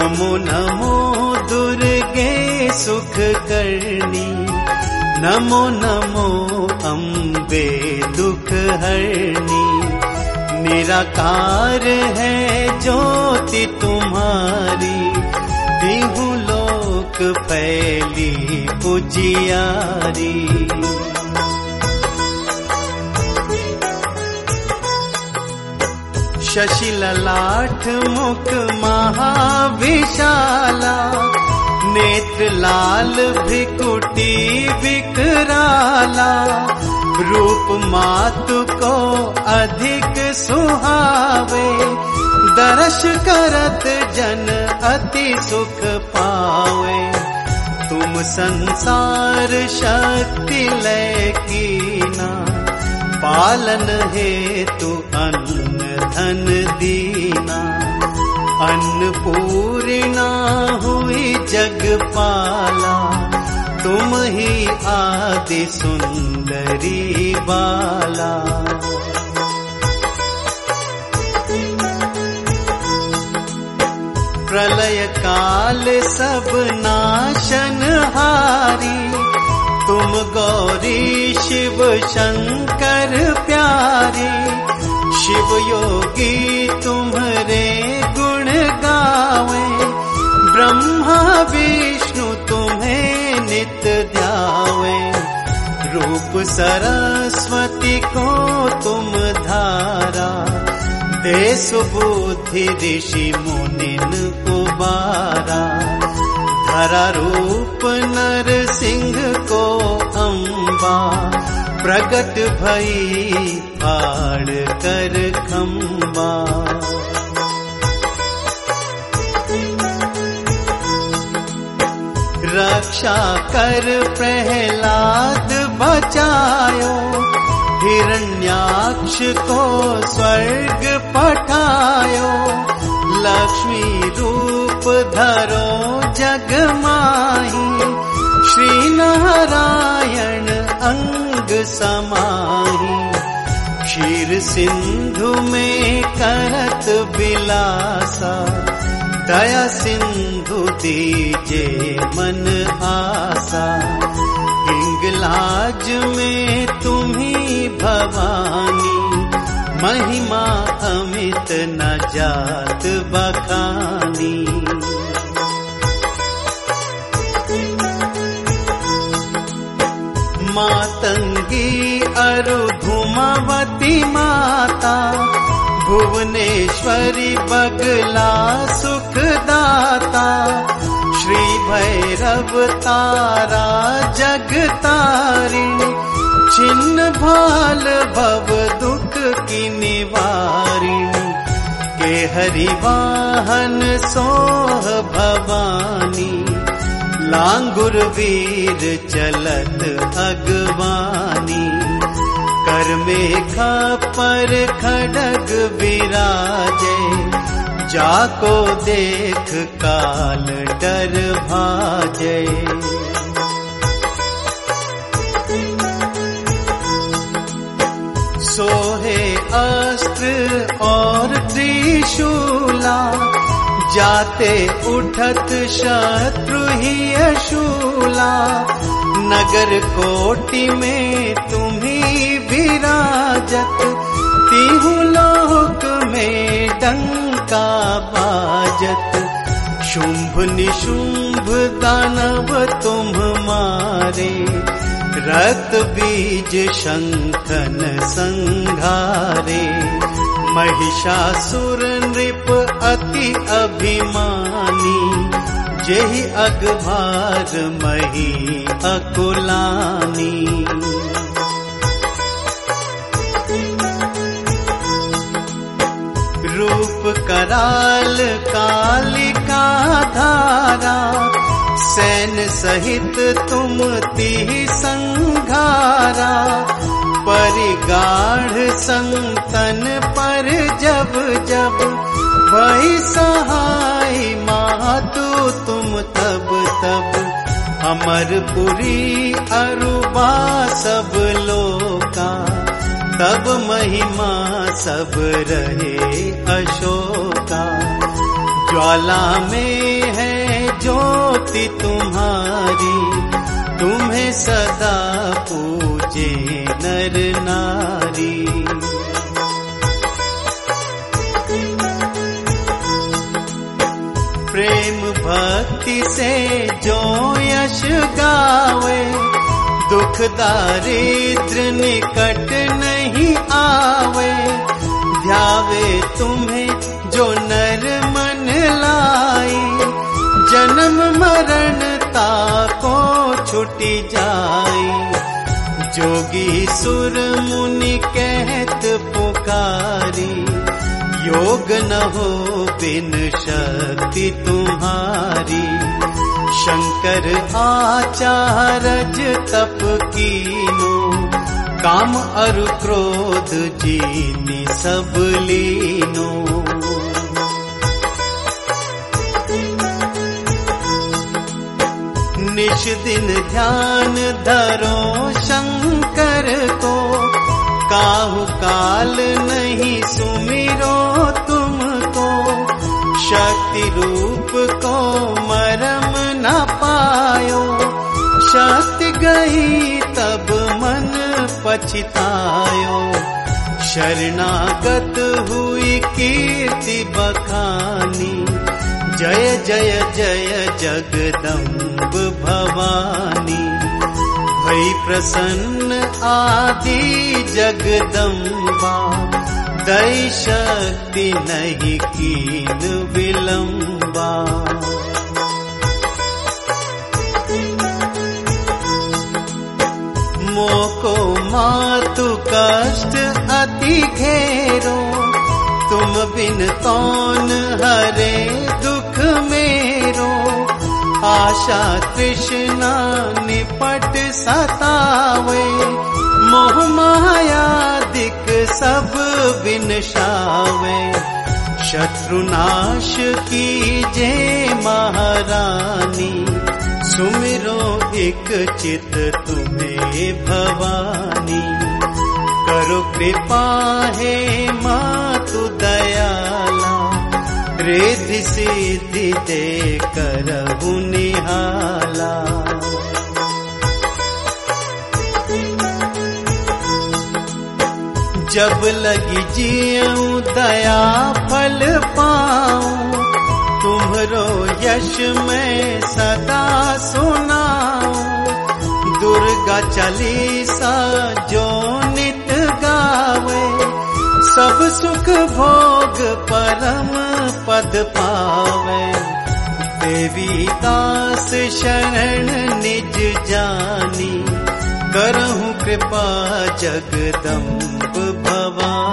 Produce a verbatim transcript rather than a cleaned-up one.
नमो नमो दुर्गे सुख करनी, नमो नमो अम्बे दुख हरनी। निराकार है ज्योति तुम्हारी, तिहु लोक फैली उजियारी। शशि ललाट मुख महाविशाला, नेत्र लाल भ्रिकुटी विकराला। रूप मातु को अधिक सुहावे, दर्श करत जन अति सुख पावे। तुम संसार शक्ति लय कीना, पालन हेतु अन्न धन दीना। अन्नपूर्णा हुई जगपाला, तुम ही आदि सुंदरी बाला। प्रलय काल सब नाशनहारी, तुम गौरी शिव शंकर प्यारी। शिव योगी तुम्हारे गुण गावे, ब्रह्मा विष्णु तुम्हें नित ध्यावे। रूप सरस्वती को तुम धारा, दे सुबुद्धि ऋषि मुनिन उबारा। धरा रूप नर सिंह को अम्बा, प्रगट भई फाड़ कर खम्बा। रक्षा कर प्रहलाद बचायो, हिरण्याक्ष को स्वर्ग पठायो। लक्ष्मी रूप धरो जग माही, श्री नारायण अंग समाही। क्षीर सिंधु में करत विलासा, दया सिंधु दीजे मन आसा। हिंगलाज में तुम्ही भवानी, महिमा अमित न जात बखानी। मातंगी अरु धूमावती माता, भुवनेश्वरी बगला सुखदाता। श्री भैरव तारा जगतारिणी, छिन्न भाल भव दुख की निवारिणी। के हरि वाहन सोह भवानी, लांगुर वीर चलत अगवानी। कर मेघा पर खड्ग विराजे, जाको देख काल डर भाजे। सोहे अस्त्र और त्रिशूला, जाते उठत शत्रु ही अशूला। नगर कोटि में तुम्ही विराजत, तिहु लोक में डंका बाजत। शुंभ निशुंभ दानव तुम मारे, रक्त बीज शंखन संघारे। महिषासुर नृप अति अभिमानी, जेहि अगभार मही अकुलानी। रूप कराल कालिका धारा, सैन सहित तुम तिहि संघारा। परिगाढ़ संतन पर जब जब, भई सहाय मातु तुम तब तब। अमरपुरी अरुबा सब लोका, तब महिमा सब रहे अशोका। ज्वाला में है ज्योति तुम्हारी, तुम्हें सदा पूजे नर नारी। प्रेम भक्ति से जो यश गावे, दुख दारिद्र निकट नहीं आवे। ध्यावे तुम्हें जो नर मन लाई, जन्म मरण ताको छुटी जाई। जोगी सुर मुनि कहत पुकारी, योग न हो बिन शक्ति तुम्हारी। शंकर आचारज तप कीनो, काम अरु क्रोध जीनि सब लीनो। निश दिन ध्यान धरो शंकर को, काहु काल नहीं सुमिरो तुमको। शक्ति रूप को मरम न पायो, शक्ति गई तब मन पछतायो। शरणागत हुई कीर्ति बखानी, जय जय जय जगदम्ब भवानी। भई प्रसन्न आदि जगदम्बा, दई शक्ति नहीं कीन विलंबा। मोको मातु कष्ट अति घेरो, तुम बिन तौन हरे दुख मेरो। आशा तृष्णा निपट सतावे, मोह माया दिक सब बिनशावे। शत्रुनाश कीजे महारानी, सुमिरो एक चित तुम्हें भवानी। करो कृपा हे मातु दयाला, रिद्धि सिद्धि दे करहु निहाला। जब लगी जियऊं दया फल पाऊं, तुम्हरो यश मैं सदा सुनाऊं। दुर्गा चालीसा जो नित गावे, सब सुख भोग परम पद पावे। देवी दास शरण निज जानी, करहु कृपा जगदम्ब भवानी।